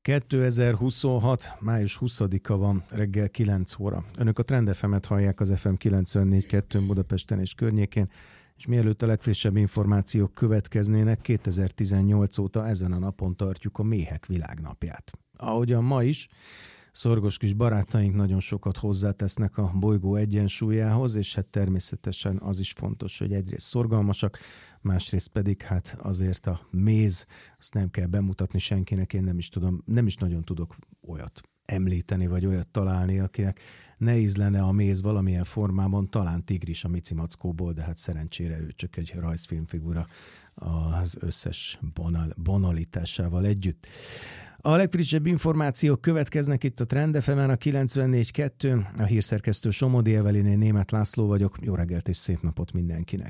2026. május 20-a van, reggel 9 óra. Önök a Trend FM-et hallják az FM 94.2 Budapesten és környékén, és mielőtt a legfrissebb információk következnének, 2018 óta ezen a napon tartjuk a Méhek Világnapját. Ahogyan ma is, szorgos kis barátaink nagyon sokat hozzátesznek a bolygó egyensúlyához, és hát természetesen az is fontos, hogy egyrészt szorgalmasak, másrészt pedig hát azért a méz, azt nem kell bemutatni senkinek, én nem is nagyon tudok olyat említeni, vagy olyat találni, akinek ne ízlene a méz valamilyen formában, talán Tigris a Mici Mackóból, de hát szerencsére ő csak egy rajzfilmfigura az összes banalitásával együtt. A legfrissebb információk következnek itt a Trend FM-en, a 94.2, a hírszerkesztő Somodi Evelinén, Németh László vagyok, jó reggelt és szép napot mindenkinek!